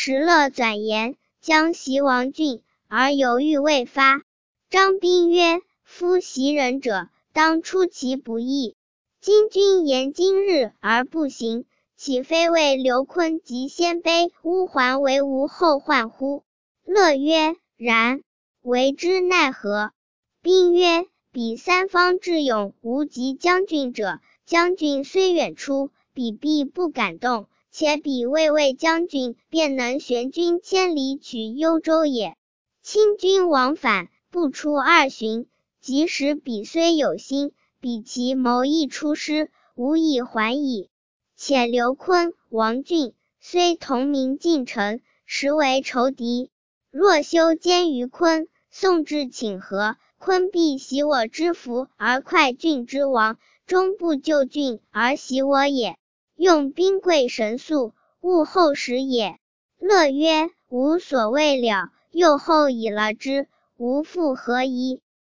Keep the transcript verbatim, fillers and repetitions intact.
石勒转言，将袭王郡，而犹豫未发。张宾曰：夫袭人者，当出其不意。今君言今日而不行，岂非为刘琨及鲜卑乌桓为无后患乎？乐曰：然。为之奈何？宾曰：彼三方智勇无及将军者，将军虽远出，彼必不敢动，且彼未为将军，便能旋军千里取幽州也。亲军往返，不出二旬，即使彼虽有心，彼其谋亦出师，无以还矣。且刘琨、王浚虽同名进臣，实为仇敌。若修奸于琨，宋至请和，琨必袭我之福而快浚之亡，终不救浚而袭我也。用兵贵神速，勿后时也。乐曰：吾所谓了，又后已了之，吾复何疑？